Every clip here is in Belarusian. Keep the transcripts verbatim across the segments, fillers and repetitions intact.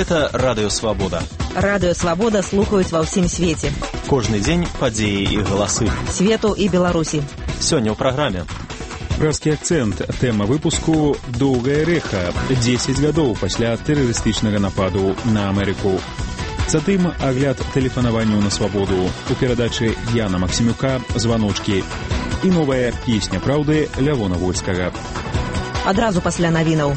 Гэта Радыё Свабода. Радыё Свабода слухаюць ва ўсім свеце. Кожны дзень падзеі і галасы. Свету і Беларусі. Сёння ў праграме. Пражскі акцэнт. Тэма выпуску «Доўгае рэха». дзесяць гадоў пасля тэрарыстычнага нападу на Амерыку. Затым агляд тэлефанаванняў на свабоду. У перадачы Яна Максімюка «Званочкі». І новая песня праўды Лявона Вольскага. Адразу пасля навінаў.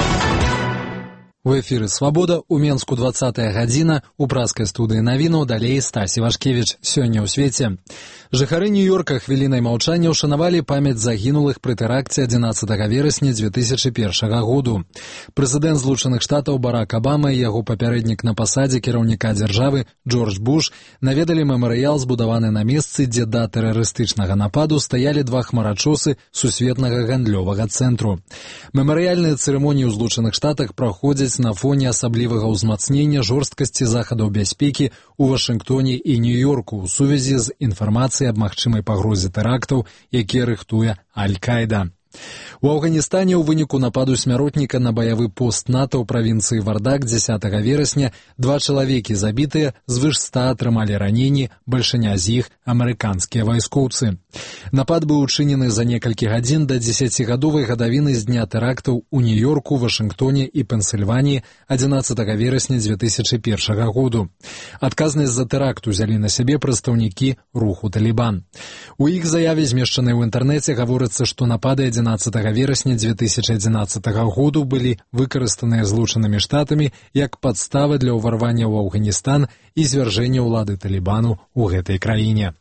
У эфіры «Свабода», у Менску двадцатая гадзіна, у пражскай студыі навінаў далей Стасі Вашкевіч. Сёння ў свеце. Жыхары Нью-Йорка хвілінай маўчання ўшанавалі памяць загінулых пры тэракце адзінаццатага верасня дзве тысячы першага году. Прэзідэнт Злучаных Штатаў Барак Абама і яго папярэднік на пасадзе кіраўніка дзяржавы Джордж Буш наведалі мемарыял, збудаваны на месцы, дзе да тэрарыстычнага нападу стаялі два хмарачосы сусветнага гандлёвага цэнтру. Мемарыяльныя цырымоніі ў Злучаных Штатах праходзяць на фоне асаблівага ўзмацнення жорсткасці захадаў бяспекі ў Вашынгтоне і Нью-Йорку ў сувязі з інфармацыяй аб магчымай пагрозе тэрактаў, якія рыхтуе Аль-Каіда. У Афганістане ў выніку нападу смяротніка на баявы пост НАТО ў правінцыі Вардак дзесятага верасня два чалавекі забітыя, звыш ста атрымалі раненні, бальшыня з іх амерыканскія вайскоўцы. Напад быў учынены за некалькі гадзін да дзесяцігадовай гадавіны з дня тэрактаў у Нью-Йорку, Вашынгтоне і Пенсільваніі адзінаццатага верасня дзве тысячы першага году. Адказнасць за тэракт узялі на сябе прадстаўнікі руху Талібан. У іх заяве, змешчанай у інтэрнэце, гаворыцца, што напады адзінаццатага верасня дзве тысячы адзінаццатага году былі выкарыстаныя Злучанымі Штатамі як падстава для ўварвання ў Афганістан і звяржэння ўлады Талібану ў гэтай краіне.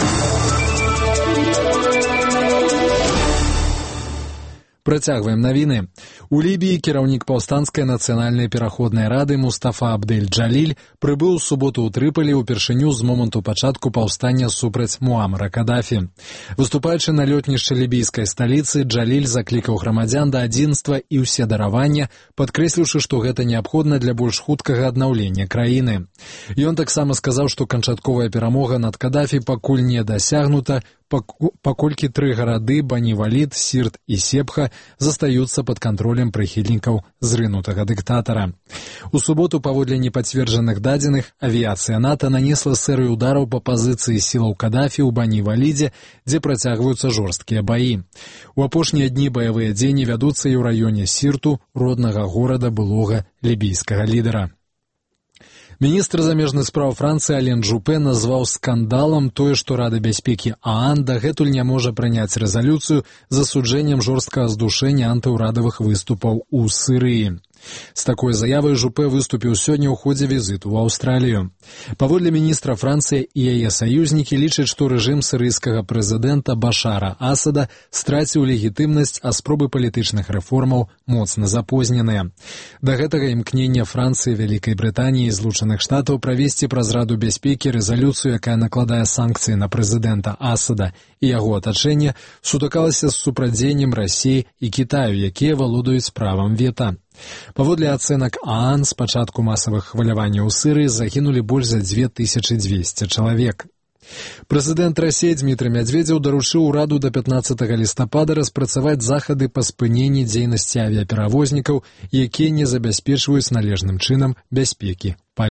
Працягваем навіны. У Лібіі кіраўнік паўстанцкай нацыянальнай пераходнай рады Мустафа Абдель-Джаліль прыбыў у суботу ў Трыполі ўпершыню з моманту пачатку паўстання супраць Муамара Кадафі. Выступаючы на лётнішчы лібійскай сталіцы, Джаліль заклікаў грамадзян да адзінства і ўсе даравання, падкрэсліўшы, што гэта неабходна для больш хуткага аднаўлення краіны. Ён таксама сказаў, што канчатковая перамога над Кадафі пакуль не дасягнута, паколькі тры гарады Бані-Валід, Сірт і Сепха застаюцца пад кантролем прыхільнікаў зрынутага дыктатара. У суботу, паводле непацверджаных дадзеных, авіяцыя НАТО нанесла серыю удараў па пазіцыі сілаў Кадафі ў Бані-Валідзе, дзе працягваюцца жорсткія баі. У апошнія дні баявыя дзеянні вядуцца і ў раёне Сірту, роднага горада былога лібійскага лідара. Міністр замежных спраў Францыі Ален Жупе назваў скандалам тое, што Рада бяспекі ААН дагэтуль не можа прыняць рэзалюцыю з асуджэннем жорсткага здушэння антыўрадавых выступаў у Сірыі. З такой заявай Жупе выступіў сёння ў ходзе візіту ў Аўстралію. Паводле міністра, Францыя і яе саюзнікі лічаць, што рэжым сірыйскага прэзідэнта Башара Асада страціў легітымнасць, а спробы палітычных рэформаў моцна запозненыя. Да гэтага імкнення Францыі, Вялікай Брытаніі і Злучаных Штатаў правесці праз Раду бяспекі рэзалюцыю, якая накладае санкцыі на прэзідэнта Асада і яго атачэнне, сутыкалася з супрацьдзеяннем Расіі і Кітаю, якія валодаюць правам вета. Паводле ацэнак ААН, з пачатку масавых хваляванняў у Сірыі загінулі больш за дзве тысячы дзвесце чалавек. Прэзідэнт Расіі Дмітрый Мядзведзеў даручыў ураду да пятнаццатага лістапада распрацаваць захады па спыненні дзейнасці авіаперавознікаў, якія не забяспечваюць належным чынам бяспекі